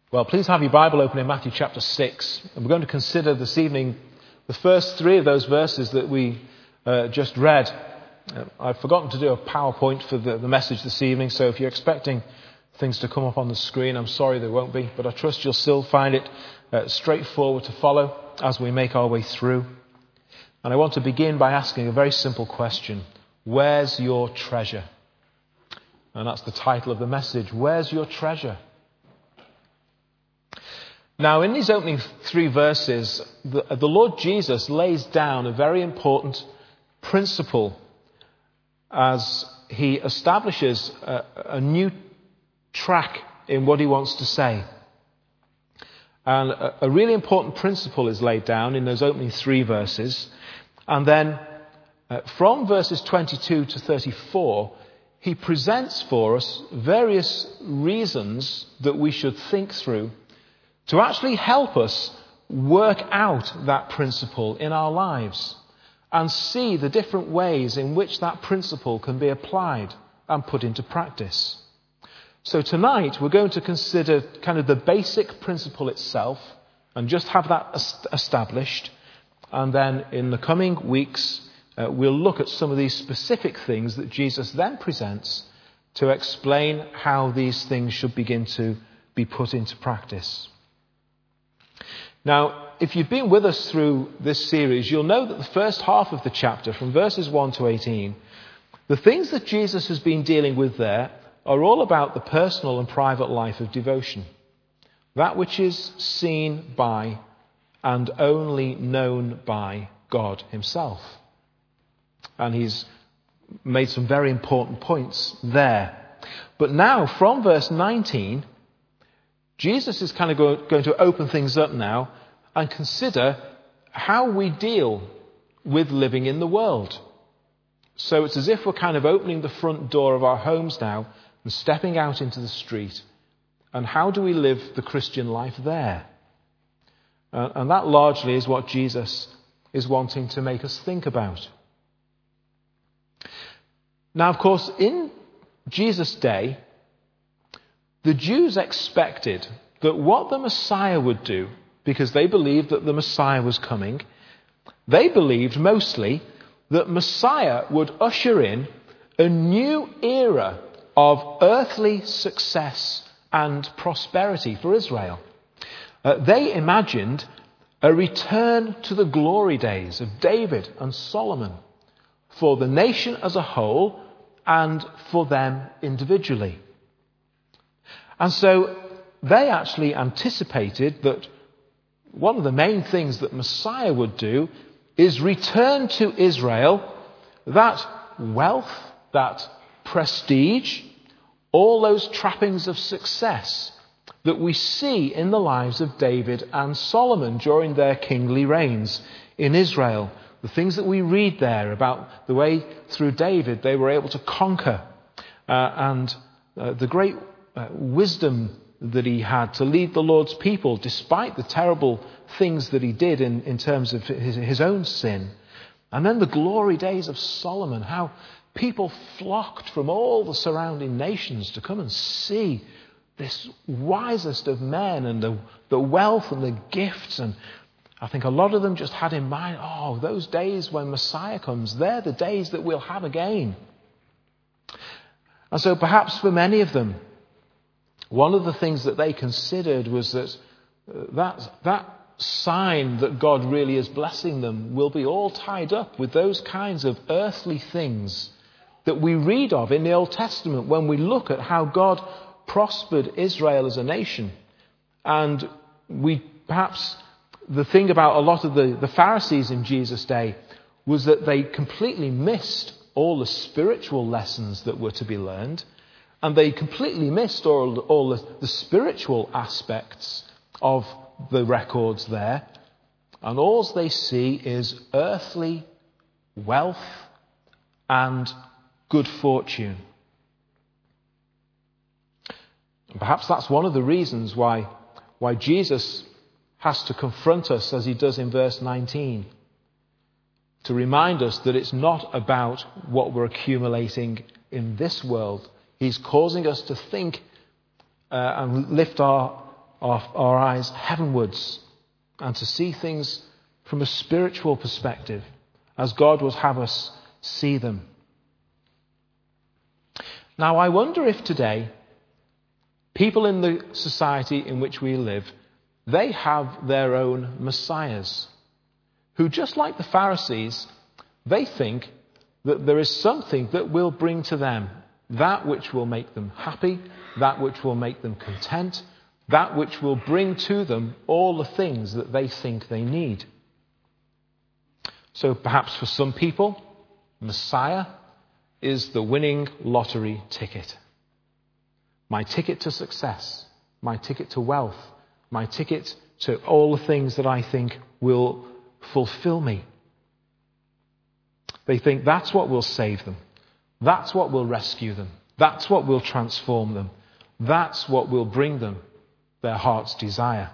Well, please have your Bible open in Matthew chapter 6. And we're going to consider this evening the first three of those verses that we just read. I've forgotten to do a PowerPoint for the message this evening, so if you're expecting things to come up on the screen, I'm sorry there won't be, but I trust you'll still find it straightforward to follow as we make our way through. And I want to begin by asking a very simple question. Where's your treasure? And that's the title of the message. Where's your treasure? Now, in these opening three verses, the Lord Jesus lays down a very important principle as he establishes a new track in what he wants to say. And a really important principle is laid down in those opening three verses. And then from verses 22 to 34, he presents for us various reasons that we should think through to actually help us work out that principle in our lives and see the different ways in which that principle can be applied and put into practice. So tonight we're going to consider kind of the basic principle itself and just have that established. And then in the coming weeks we'll look at some of these specific things that Jesus then presents to explain how these things should begin to be put into practice. Now, if you've been with us through this series, you'll know that the first half of the chapter, from verses 1 to 18, the things that Jesus has been dealing with there are all about the personal and private life of devotion. That which is seen by and only known by God himself. And he's made some very important points there. But now, from verse 19, Jesus is kind of going to open things up now and consider how we deal with living in the world. So it's as if we're kind of opening the front door of our homes now and stepping out into the street. And how do we live the Christian life there? And that largely is what Jesus is wanting to make us think about. Now, of course, in Jesus' day, the Jews expected that what the Messiah would do, because they believed that the Messiah was coming, they believed mostly that Messiah would usher in a new era of earthly success and prosperity for Israel. They imagined a return to the glory days of David and Solomon for the nation as a whole and for them individually. And so they actually anticipated that one of the main things that Messiah would do is return to Israel that wealth, that prestige, all those trappings of success that we see in the lives of David and Solomon during their kingly reigns in Israel. The things that we read there about the way through David they were able to conquer and the great wisdom that he had to lead the Lord's people despite the terrible things that he did in terms of his own sin. And then the glory days of Solomon, how people flocked from all the surrounding nations to come and see this wisest of men and the wealth and the gifts. And I think a lot of them just had in mind, those days when Messiah comes, they're the days that we'll have again. And so perhaps for many of them, one of the things that they considered was that sign that God really is blessing them will be all tied up with those kinds of earthly things that we read of in the Old Testament when we look at how God prospered Israel as a nation. And the thing about a lot of the Pharisees in Jesus' day was that they completely missed all the spiritual lessons that were to be learned. And they completely missed all the spiritual aspects of the records there. And all they see is earthly wealth and good fortune. And perhaps that's one of the reasons why Jesus has to confront us as he does in verse 19. To remind us that it's not about what we're accumulating in this world. He's causing us to think and lift our our eyes heavenwards and to see things from a spiritual perspective as God would have us see them. Now, I wonder if today people in the society in which we live, they have their own messiahs who, just like the Pharisees, they think that there is something that will bring to them that which will make them happy, that which will make them content, that which will bring to them all the things that they think they need. So perhaps for some people, Messiah is the winning lottery ticket. My ticket to success, my ticket to wealth, my ticket to all the things that I think will fulfill me. They think that's what will save them. That's what will rescue them. That's what will transform them. That's what will bring them their heart's desire.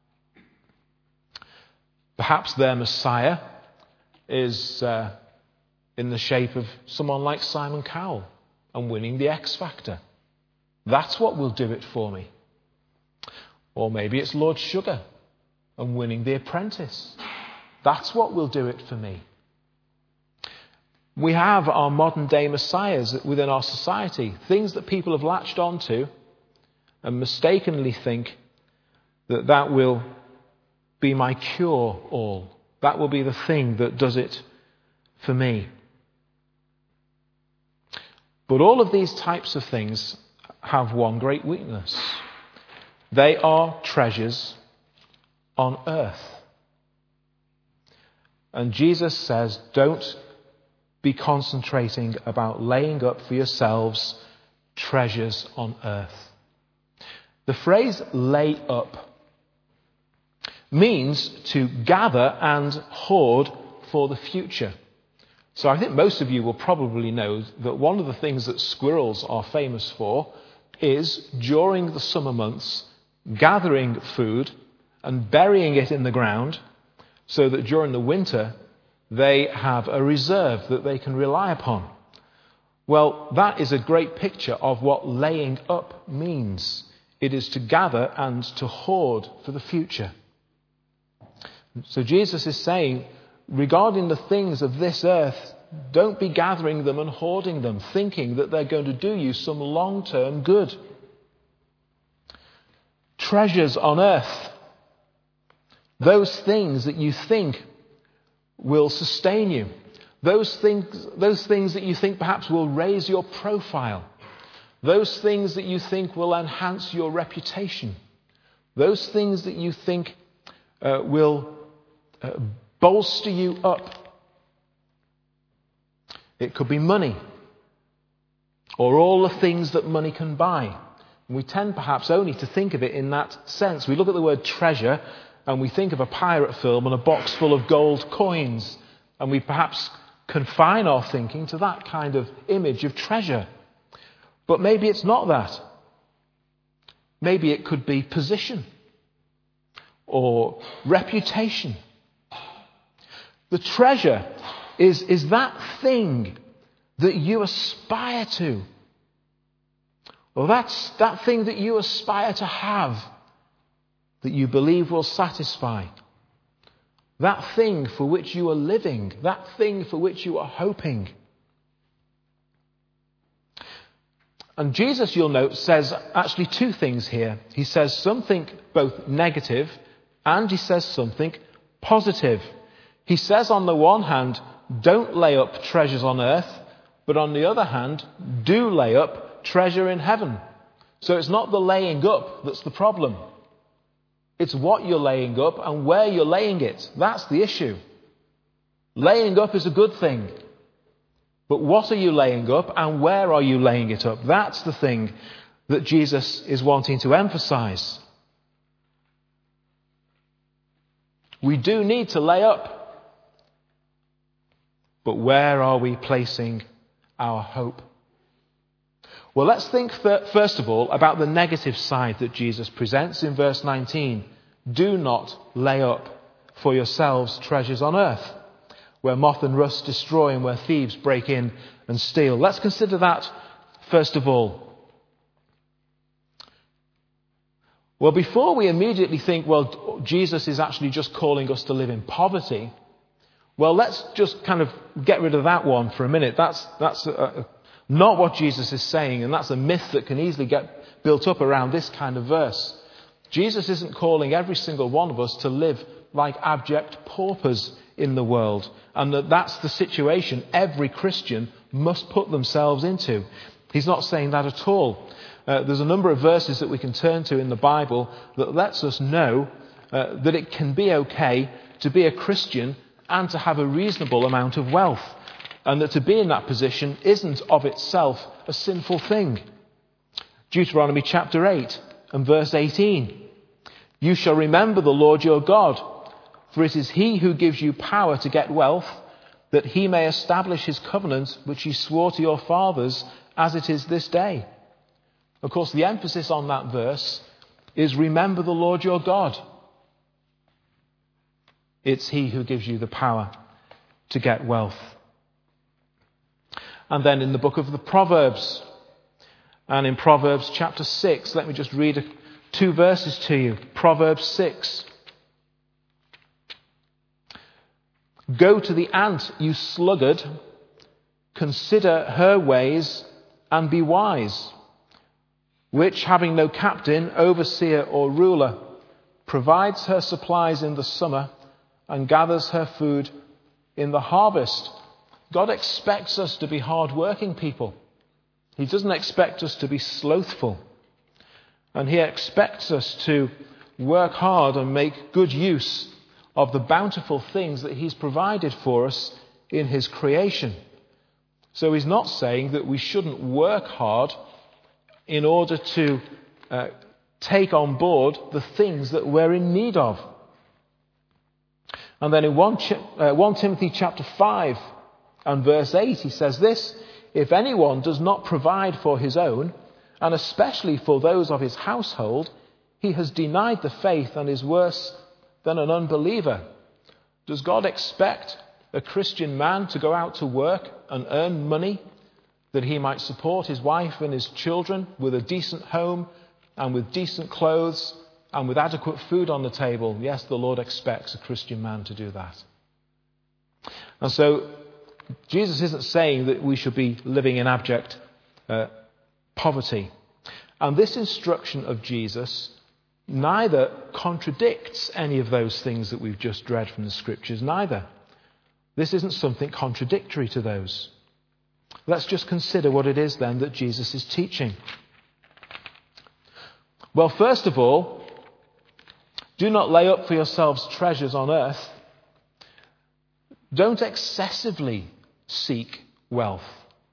Perhaps their Messiah is in the shape of someone like Simon Cowell and winning the X Factor. That's what will do it for me. Or maybe it's Lord Sugar and winning The Apprentice. That's what will do it for me. We have our modern day messiahs within our society, things that people have latched onto and mistakenly think that that will be my cure-all. That will be the thing that does it for me. But all of these types of things have one great weakness. They are treasures on earth. And Jesus says, don't be concentrating about laying up for yourselves treasures on earth. The phrase lay up means to gather and hoard for the future. So I think most of you will probably know that one of the things that squirrels are famous for is during the summer months gathering food and burying it in the ground so that during the winter they have a reserve that they can rely upon. Well, that is a great picture of what laying up means. It is to gather and to hoard for the future. So Jesus is saying, regarding the things of this earth, don't be gathering them and hoarding them, thinking that they're going to do you some long-term good. Treasures on earth, those things that you think will sustain you, those things that you think perhaps will raise your profile, those things that you think will enhance your reputation, those things that you think will bolster you up. It could be money, or all the things that money can buy. And we tend perhaps only to think of it in that sense. We look at the word treasure and we think of a pirate film and a box full of gold coins, and we perhaps confine our thinking to that kind of image of treasure. But maybe it's not that. Maybe it could be position or reputation. The treasure is that thing that you aspire to. Or that's that thing that you aspire to have, that you believe will satisfy. That thing for which you are living, that thing for which you are hoping. And Jesus, you'll note, says actually two things here. He says something both negative and he says something positive. He says on the one hand, don't lay up treasures on earth, but on the other hand, do lay up treasure in heaven. So it's not the laying up that's the problem. It's what you're laying up and where you're laying it. That's the issue. Laying up is a good thing. But what are you laying up and where are you laying it up? That's the thing that Jesus is wanting to emphasize. We do need to lay up. But where are we placing our hope? Well, let's think first of all about the negative side that Jesus presents in verse 19. Do not lay up for yourselves treasures on earth, where moth and rust destroy and where thieves break in and steal. Let's consider that first of all. Well, before we immediately think, well, Jesus is actually just calling us to live in poverty, well, let's just kind of get rid of that one for a minute. That's not what Jesus is saying, and that's a myth that can easily get built up around this kind of verse. Jesus isn't calling every single one of us to live like abject paupers in the world, and that's the situation every Christian must put themselves into. He's not saying that at all. There's a number of verses that we can turn to in the Bible that lets us know that it can be okay to be a Christian and to have a reasonable amount of wealth, and that to be in that position isn't of itself a sinful thing. Deuteronomy chapter 8 and verse 18. You shall remember the Lord your God, for it is he who gives you power to get wealth, that he may establish his covenant which he swore to your fathers as it is this day. Of course, the emphasis on that verse is remember the Lord your God. It's he who gives you the power to get wealth. And then in the book of the Proverbs, and in Proverbs chapter 6, let me just read 2 verses to you. Proverbs 6. Go to the ant, you sluggard, consider her ways and be wise, which, having no captain, overseer or ruler, provides her supplies in the summer and gathers her food in the harvest. God expects us to be hard-working people. He doesn't expect us to be slothful. And he expects us to work hard and make good use of the bountiful things that he's provided for us in his creation. So he's not saying that we shouldn't work hard in order to take on board the things that we're in need of. And then in 1 Timothy chapter 5 and verse 8, he says this: if anyone does not provide for his own, and especially for those of his household, he has denied the faith and is worse than an unbeliever. Does God expect a Christian man to go out to work and earn money that he might support his wife and his children with a decent home and with decent clothes and with adequate food on the table? Yes, the Lord expects a Christian man to do that. And so Jesus isn't saying that we should be living in abject poverty. And this instruction of Jesus neither contradicts any of those things that we've just read from the Scriptures, neither. This isn't something contradictory to those. Let's just consider what it is then that Jesus is teaching. Well, first of all, do not lay up for yourselves treasures on earth. Don't excessively seek wealth.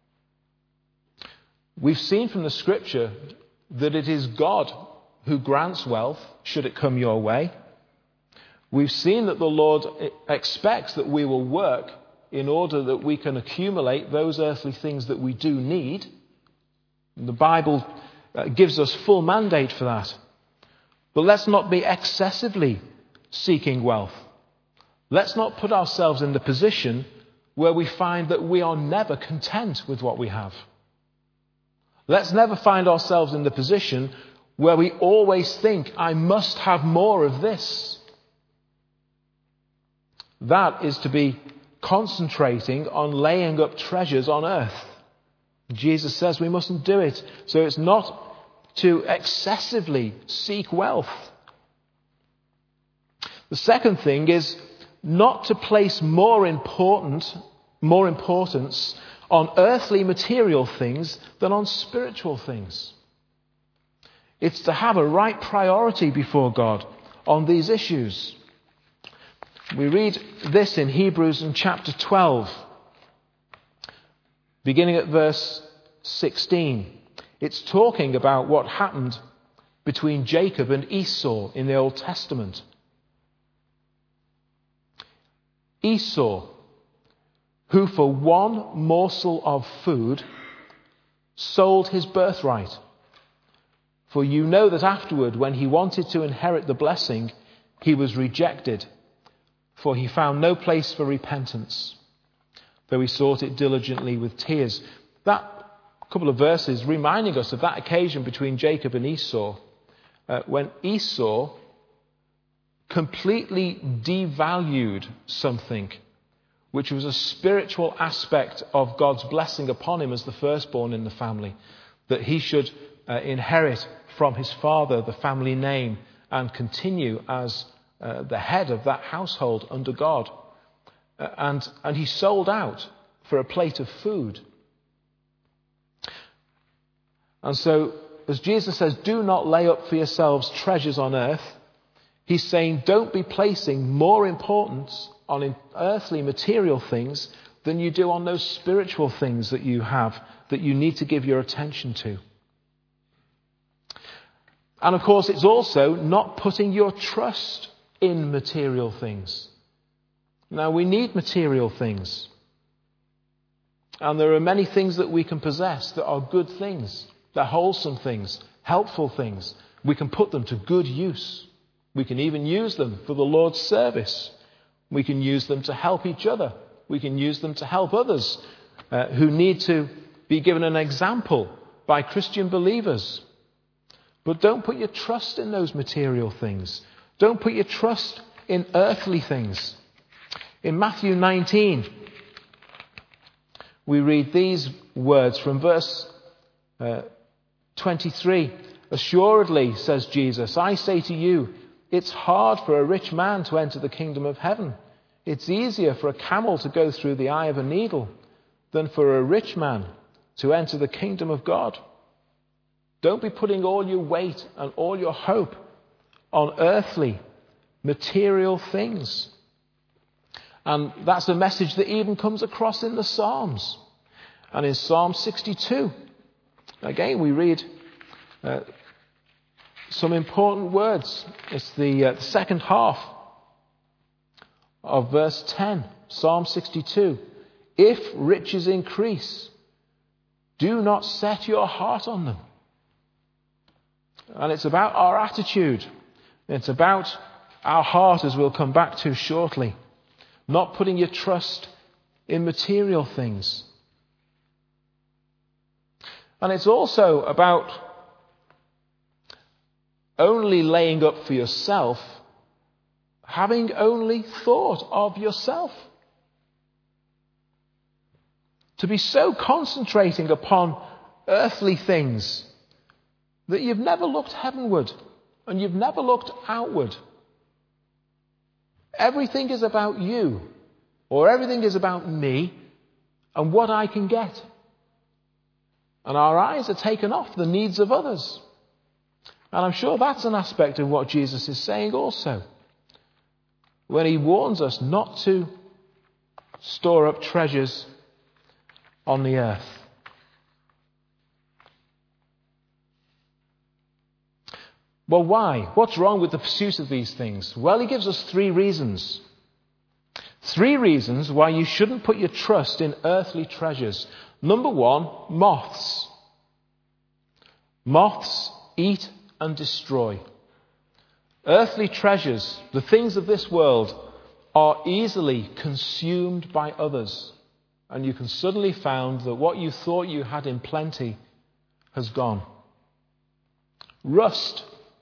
We've seen from the Scripture that it is God who grants wealth, should it come your way. We've seen that the Lord expects that we will work in order that we can accumulate those earthly things that we do need. The Bible gives us full mandate for that. But let's not be excessively seeking wealth. Let's not put ourselves in the position where we find that we are never content with what we have. Let's never find ourselves in the position where we always think, I must have more of this. That is to be concentrating on laying up treasures on earth. Jesus says we mustn't do it. So it's not to excessively seek wealth. The second thing is not to place more importance on earthly material things than on spiritual things. It's to have a right priority before God on these issues. We read this in Hebrews in chapter 12, beginning at verse 16. It's talking about what happened between Jacob and Esau in the Old Testament. Esau, who for one morsel of food sold his birthright. For you know that afterward, when he wanted to inherit the blessing, he was rejected, for he found no place for repentance, though he sought it diligently with tears. That couple of verses reminding us of that occasion between Jacob and Esau. when Esau completely devalued something which was a spiritual aspect of God's blessing upon him as the firstborn in the family, that he should inherit from his father the family name and continue as the head of that household under God. And he sold out for a plate of food. And so, as Jesus says, do not lay up for yourselves treasures on earth, he's saying don't be placing more importance on earthly material things than you do on those spiritual things that you have, that you need to give your attention to. And of course, it's also not putting your trust in material things. Now, we need material things. And there are many things that we can possess that are good things. They're wholesome things, helpful things. We can put them to good use. We can even use them for the Lord's service. We can use them to help each other. We can use them to help others who need to be given an example by Christian believers. But don't put your trust in those material things. Don't put your trust in earthly things. In Matthew 19, we read these words from verse 23. Assuredly, says Jesus, I say to you, it's hard for a rich man to enter the kingdom of heaven. It's easier for a camel to go through the eye of a needle than for a rich man to enter the kingdom of God. Don't be putting all your weight and all your hope on earthly, material things. And that's a message that even comes across in the Psalms. And in Psalm 62, again, we read some important words. It's the second half of verse 10, Psalm 62. If riches increase, do not set your heart on them. And it's about our attitude. It's about our heart, as we'll come back to shortly. Not putting your trust in material things. And it's also about only laying up for yourself, having only thought of yourself. To be so concentrating upon earthly things that you've never looked heavenward and you've never looked outward. Everything is about you, or everything is about me and what I can get. And our eyes are taken off the needs of others. And I'm sure that's an aspect of what Jesus is saying also, when he warns us not to store up treasures on the earth. Well, why? What's wrong with the pursuit of these things? Well, he gives us 3 reasons. 3 reasons why you shouldn't put your trust in earthly treasures. Number 1, moths. Moths eat and destroy. Earthly treasures, the things of this world, are easily consumed by others. And you can suddenly find that what you thought you had in plenty has gone. Rust,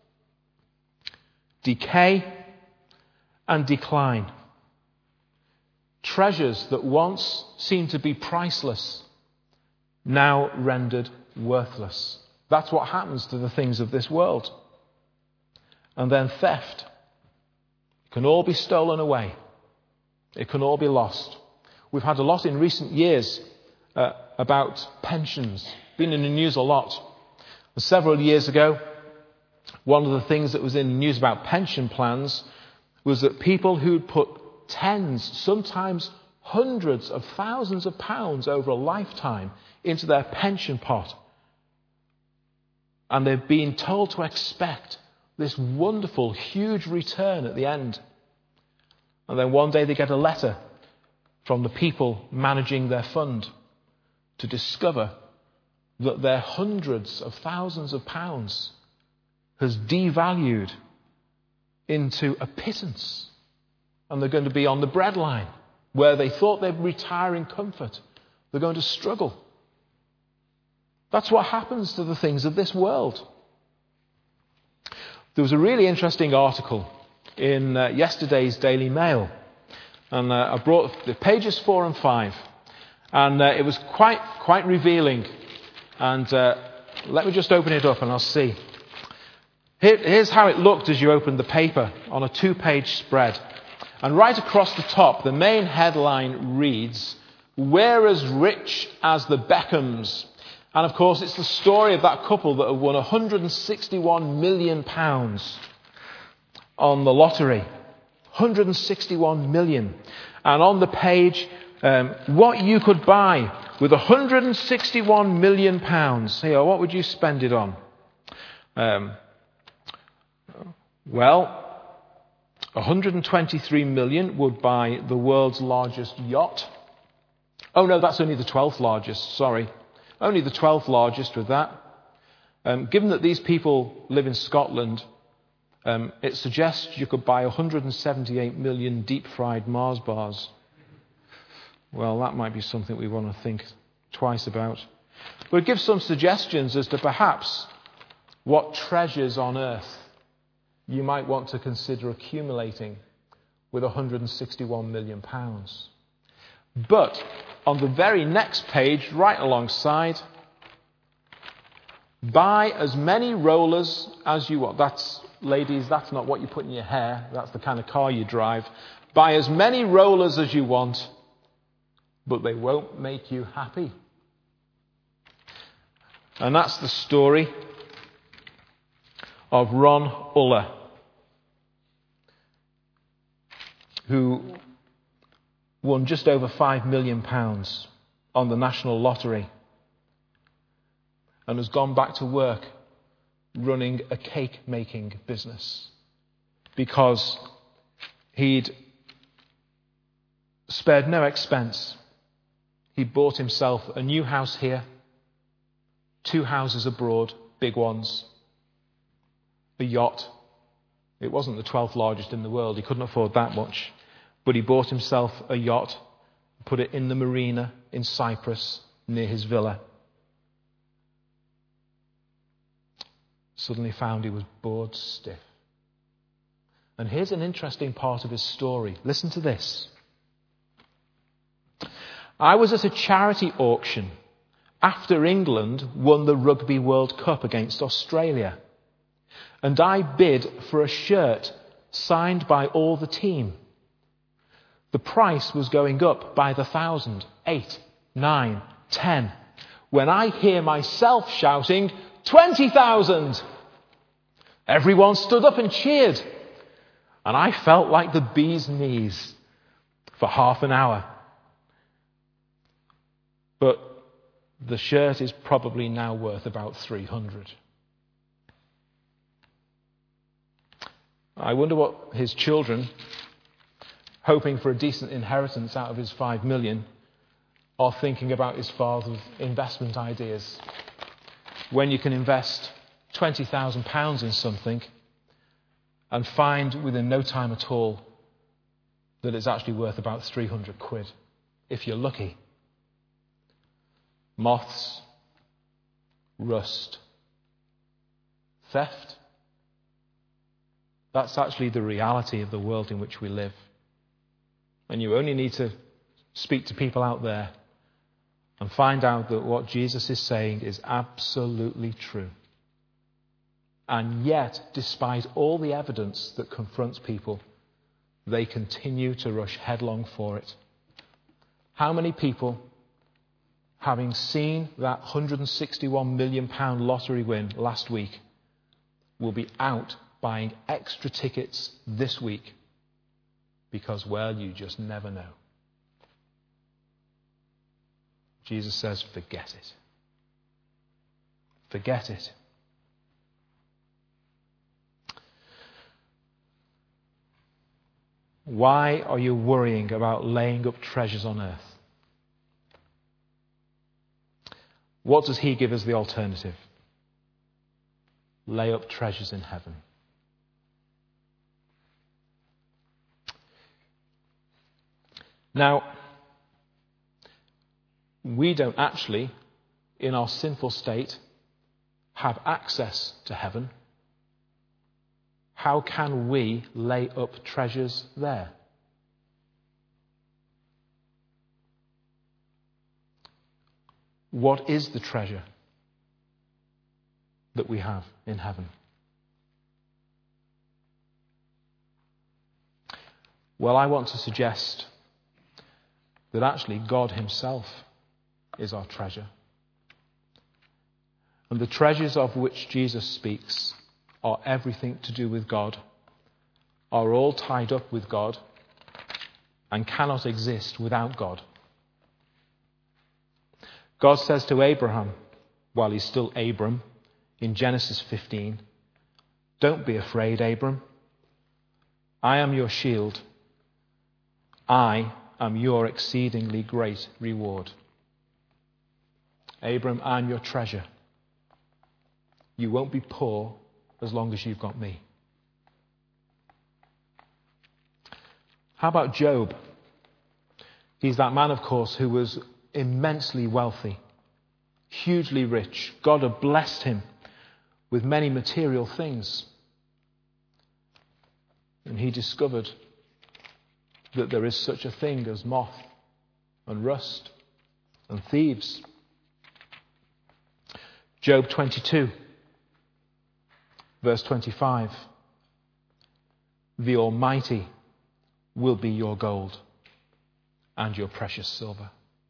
decay, and decline. Treasures that once seemed to be priceless, now rendered worthless. That's what happens to the things of this world. And then theft. It can all be stolen away. It can all be lost. We've had a lot in recent years about pensions. Been in the news a lot. Several years ago, one of the things that was in the news about pension plans was that people who'd put tens, sometimes hundreds of thousands of pounds over a lifetime into their pension pot. And they've been told to expect this wonderful, huge return at the end. And then one day they get a letter from the people managing their fund to discover that their hundreds of thousands of pounds has devalued into a pittance. And they're going to be on the breadline, where they thought they'd retire in comfort. They're going to struggle. That's what happens to the things of this world. There was a really interesting article in yesterday's Daily Mail, and I brought the pages 4 and 5, and it was quite revealing. And let me just open it up and I'll see. Here's how it looked as you opened the paper on a 2-page spread. And right across the top, the main headline reads, "We're as rich as the Beckhams." And of course, it's the story of that couple that have won £161 million on the lottery. 161 million. And on the page, what you could buy with £161 million. Here, what would you spend it on? Well, 123 million would buy the world's largest yacht. Oh no, that's only the 12th largest, sorry. Only the 12th largest with that. Given that these people live in Scotland, it suggests you could buy 178 million deep-fried Mars bars. Well, that might be something we want to think twice about. But it gives some suggestions as to perhaps what treasures on earth you might want to consider accumulating with £161 million. But on the very next page, right alongside, buy as many rollers as you want. That's, ladies, that's not what you put in your hair. That's the kind of car you drive. Buy as many rollers as you want, but they won't make you happy. And that's the story of Ron Uller, who won just over £5 million on the national lottery and has gone back to work running a cake-making business because he'd spared no expense. He bought himself a new house here, 2 houses abroad, big ones, a yacht. It wasn't the 12th largest in the world. He couldn't afford that much. But he bought himself a yacht, put it in the marina in Cyprus near his villa. Suddenly found he was bored stiff. And here's an interesting part of his story. Listen to this. "I was at a charity auction after England won the Rugby World Cup against Australia. And I bid for a shirt signed by all the team. The price was going up by the 1,000, 8, 9, 10, when I hear myself shouting, 20,000! Everyone stood up and cheered, and I felt like the bee's knees for half an hour. But the shirt is probably now worth about 300. I wonder what his children, hoping for a decent inheritance out of his 5 million, are thinking about his father's investment ideas. When you can invest £20,000 in something and find within no time at all that it's actually worth about 300 quid, if you're lucky. Moths, rust, theft. That's actually the reality of the world in which we live. And you only need to speak to people out there and find out that what Jesus is saying is absolutely true. And yet, despite all the evidence that confronts people, they continue to rush headlong for it. How many people, having seen that £161 million lottery win last week, will be out buying extra tickets this week because, well, you just never know? Jesus says, forget it. Forget it. Why are you worrying about laying up treasures on earth? What does he give as the alternative? Lay up treasures in heaven. Now, we don't actually, in our sinful state, have access to heaven. how can we lay up treasures there? What is the treasure that we have in heaven? Well, I want to suggest that actually God himself is our treasure. And the treasures of which Jesus speaks are everything to do with God, are all tied up with God, and cannot exist without God. God says to Abraham, while he's still Abram, in Genesis 15, "Don't be afraid, Abram. I am your shield. I am your exceedingly great reward." Abram, I'm your treasure. You won't be poor as long as you've got me. How about Job? He's that man, of course, who was immensely wealthy, hugely rich. God had blessed him with many material things. And he discovered that there is such a thing as moth and rust and thieves. Job 22, verse 25. "The Almighty will be your gold and your precious silver."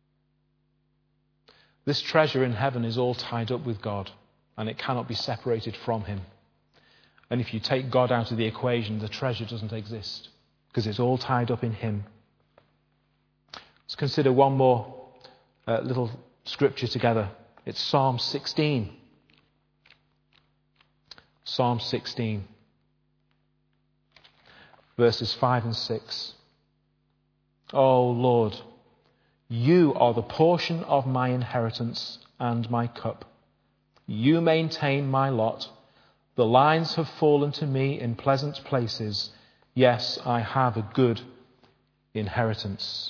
This treasure in heaven is all tied up with God, and it cannot be separated from him. And if you take God out of the equation, the treasure doesn't exist, because it's all tied up in him. Let's consider one more little scripture together. It's Psalm 16. Psalm 16, verses 5 and 6. "O Lord, you are the portion of my inheritance and my cup. You maintain my lot. The lines have fallen to me in pleasant places. Yes, I have a good inheritance."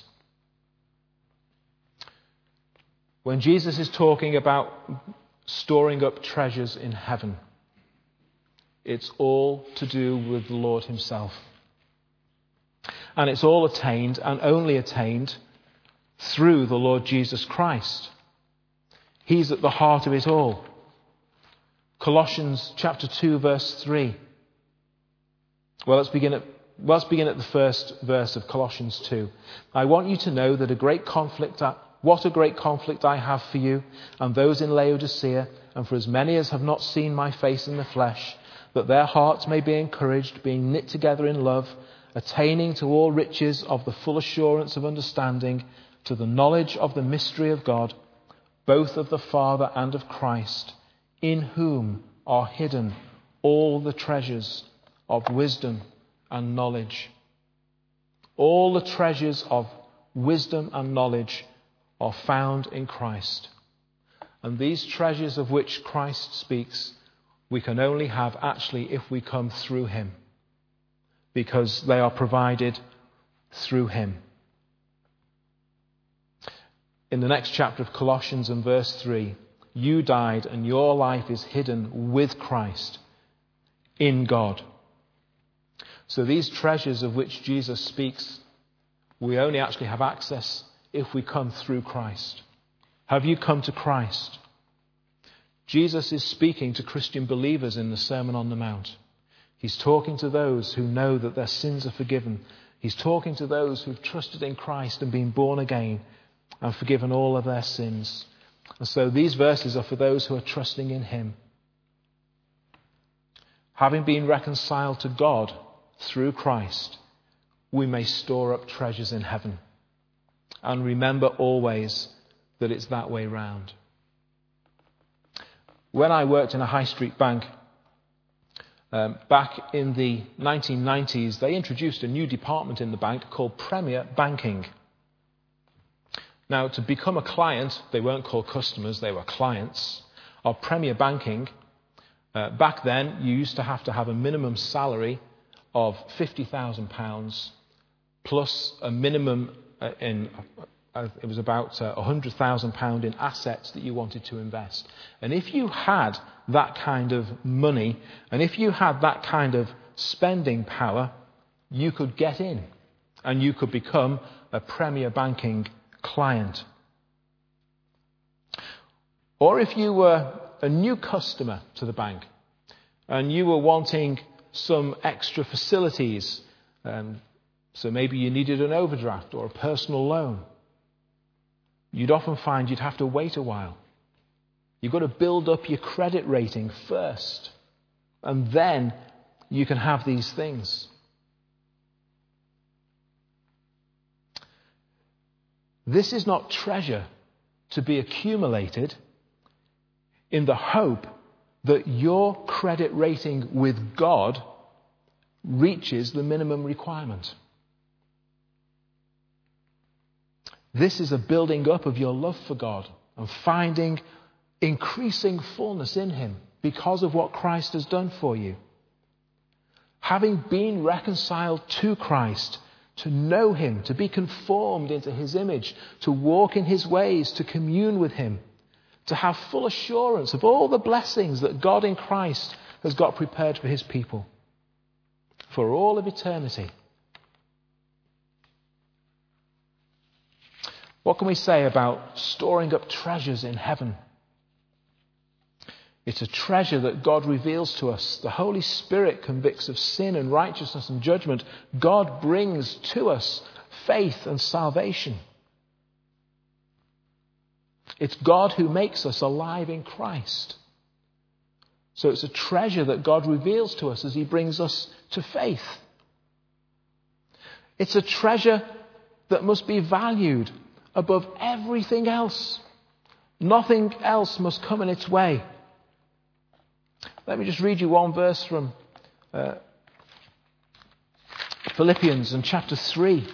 When Jesus is talking about storing up treasures in heaven, it's all to do with the Lord himself. And it's all attained and only attained through the Lord Jesus Christ. He's at the heart of it all. Colossians chapter 2, verse 3. Well, let's begin at the first verse of Colossians 2. "I want you to know that what a great conflict I have for you and those in Laodicea, and for as many as have not seen my face in the flesh, that their hearts may be encouraged, being knit together in love, attaining to all riches of the full assurance of understanding, to the knowledge of the mystery of God, both of the Father and of Christ, in whom are hidden all the treasures of wisdom and knowledge." All the treasures of wisdom and knowledge are found in Christ. And these treasures of which Christ speaks, we can only have actually if we come through him, because they are provided through him. In the next chapter of Colossians and verse 3, "You died and your life is hidden with Christ in God." So these treasures of which Jesus speaks, we only actually have access if we come through Christ. Have you come to Christ? Jesus is speaking to Christian believers in the Sermon on the Mount. He's talking to those who know that their sins are forgiven. He's talking to those who've trusted in Christ and been born again and forgiven all of their sins. And so these verses are for those who are trusting in him. Having been reconciled to God through Christ, we may store up treasures in heaven. And remember always that it's that way round. When I worked in a high street bank, back in the 1990s, they introduced a new department in the bank called Premier Banking. Now, to become a client, they weren't called customers, they were clients of Premier Banking. Back then, you used to have a minimum salary of £50,000 plus a minimum it was about £100,000 in assets that you wanted to invest. And if you had that kind of money, and if you had that kind of spending power, you could get in and you could become a Premier Banking client. Or if you were a new customer to the bank and you were wanting some extra facilities, so maybe you needed an overdraft or a personal loan, you'd often find you'd have to wait a while. You've got to build up your credit rating first, and then you can have these things. This is not treasure to be accumulated in the hope that your credit rating with God reaches the minimum requirement. This is a building up of your love for God and finding increasing fullness in Him because of what Christ has done for you. Having been reconciled to Christ, to know Him, to be conformed into His image, to walk in His ways, to commune with Him, to have full assurance of all the blessings that God in Christ has got prepared for His people for all of eternity. What can we say about storing up treasures in heaven? It's a treasure that God reveals to us. The Holy Spirit convicts of sin and righteousness and judgment. God brings to us faith and salvation. It's God who makes us alive in Christ. So it's a treasure that God reveals to us as He brings us to faith. It's a treasure that must be valued above everything else. Nothing else must come in its way. Let me just read you one verse from Philippians in chapter 3.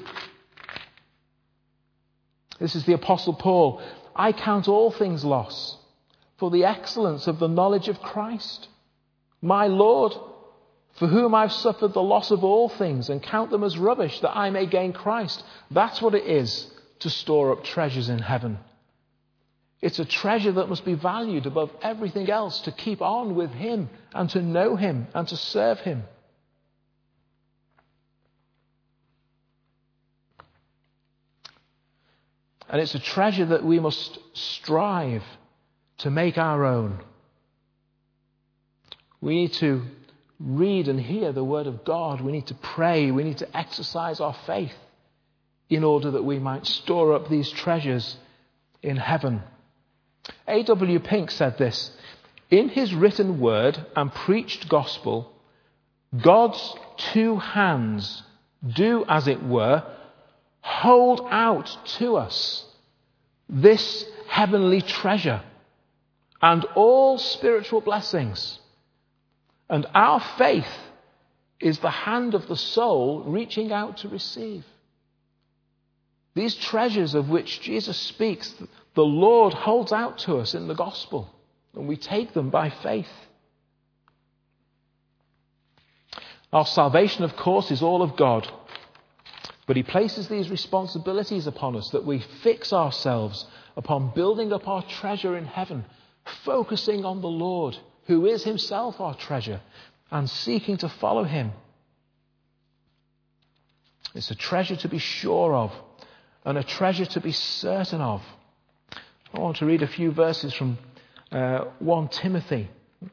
This is the Apostle Paul. I count all things loss for the excellence of the knowledge of Christ, my Lord, for whom I've suffered the loss of all things and count them as rubbish that I may gain Christ. That's what it is to store up treasures in heaven. It's a treasure that must be valued above everything else, to keep on with Him and to know Him and to serve Him. And it's a treasure that we must strive to make our own. We need to read and hear the Word of God. We need to pray. We need to exercise our faith in order that we might store up these treasures in heaven. A.W. Pink said this: in his written word and preached gospel, God's two hands do, as it were, hold out to us this heavenly treasure and all spiritual blessings. And our faith is the hand of the soul reaching out to receive. These treasures of which Jesus speaks, the Lord holds out to us in the gospel, and we take them by faith. Our salvation, of course, is all of God, but He places these responsibilities upon us that we fix ourselves upon building up our treasure in heaven, focusing on the Lord, who is Himself our treasure, and seeking to follow Him. It's a treasure to be sure of, and a treasure to be certain of. I want to read a few verses from 1 Timothy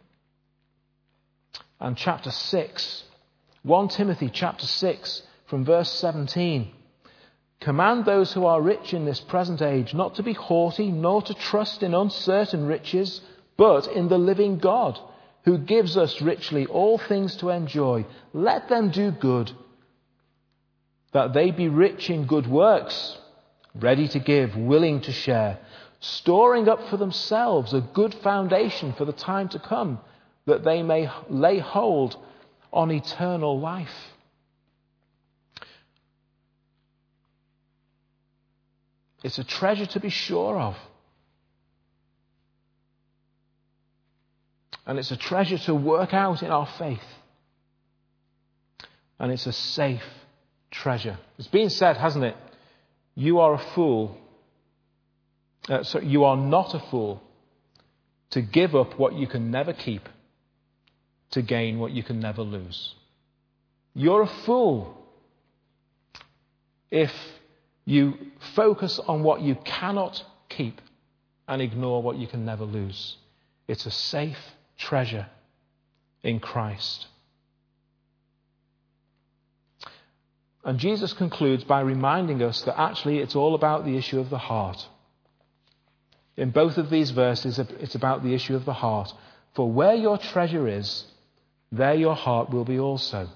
and chapter 6. 1 Timothy chapter 6 from verse 17. Command those who are rich in this present age not to be haughty, nor to trust in uncertain riches, but in the living God, who gives us richly all things to enjoy. Let them do good, that they be rich in good works, ready to give, willing to share, storing up for themselves a good foundation for the time to come, that they may lay hold on eternal life. It's a treasure to be sure of. And it's a treasure to work out in our faith. And it's a safe treasure. It's been said, hasn't it? You are a fool. You are not a fool to give up what you can never keep to gain what you can never lose. You're a fool if you focus on what you cannot keep and ignore what you can never lose. It's a safe treasure in Christ. And Jesus concludes by reminding us that actually it's all about the issue of the heart. In both of these verses, it's about the issue of the heart. For where your treasure is, there your heart will be also.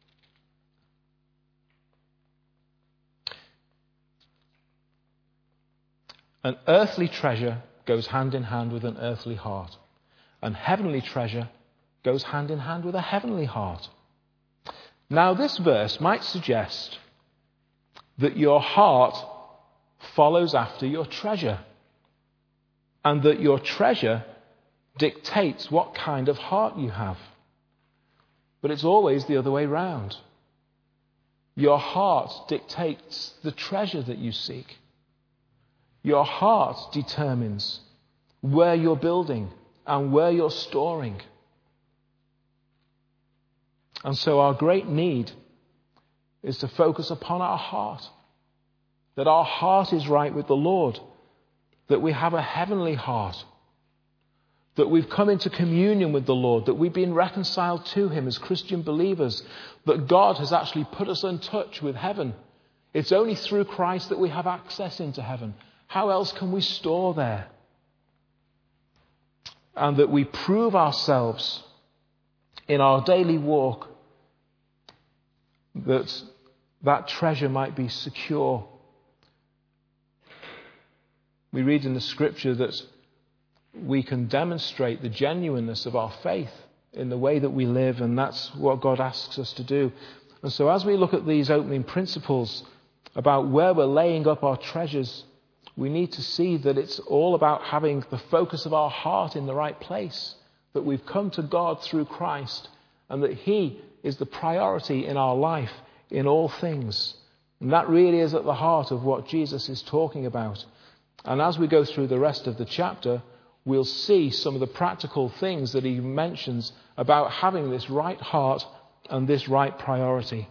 An earthly treasure goes hand in hand with an earthly heart. And heavenly treasure goes hand in hand with a heavenly heart. Now, this verse might suggest that your heart follows after your treasure, and that your treasure dictates what kind of heart you have. But it's always the other way round. Your heart dictates the treasure that you seek. Your heart determines where you're building and where you're storing. And so our great need is to focus upon our heart. That our heart is right with the Lord. That we have a heavenly heart. That we've come into communion with the Lord. That we've been reconciled to Him as Christian believers. That God has actually put us in touch with heaven. It's only through Christ that we have access into heaven. How else can we store there? And that we prove ourselves in our daily walk that treasure might be secure. We read in the Scripture that we can demonstrate the genuineness of our faith in the way that we live, and that's what God asks us to do. And so as we look at these opening principles about where we're laying up our treasures, we need to see that it's all about having the focus of our heart in the right place, that we've come to God through Christ, and that He is the priority in our life in all things. And that really is at the heart of what Jesus is talking about. And as we go through the rest of the chapter, we'll see some of the practical things that He mentions about having this right heart and this right priority.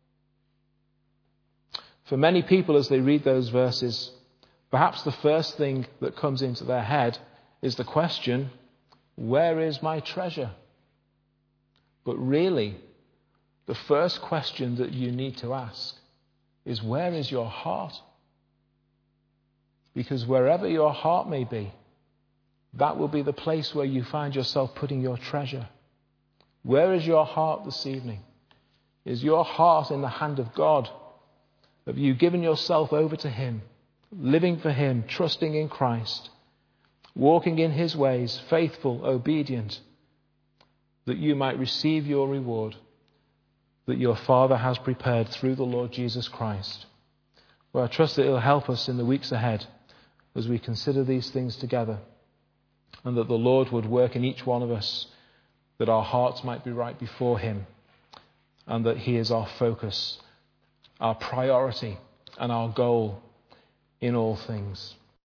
For many people, as they read those verses, perhaps the first thing that comes into their head is the question, where is my treasure? But really, the first question that you need to ask is, where is your heart? Because wherever your heart may be, that will be the place where you find yourself putting your treasure. Where is your heart this evening? Is your heart in the hand of God? Have you given yourself over to Him, living for Him, trusting in Christ, walking in His ways, faithful, obedient, that you might receive your reward that your Father has prepared through the Lord Jesus Christ? Well, I trust that He'll help us in the weeks ahead as we consider these things together, and that the Lord would work in each one of us, that our hearts might be right before Him, and that He is our focus, our priority, and our goal in all things.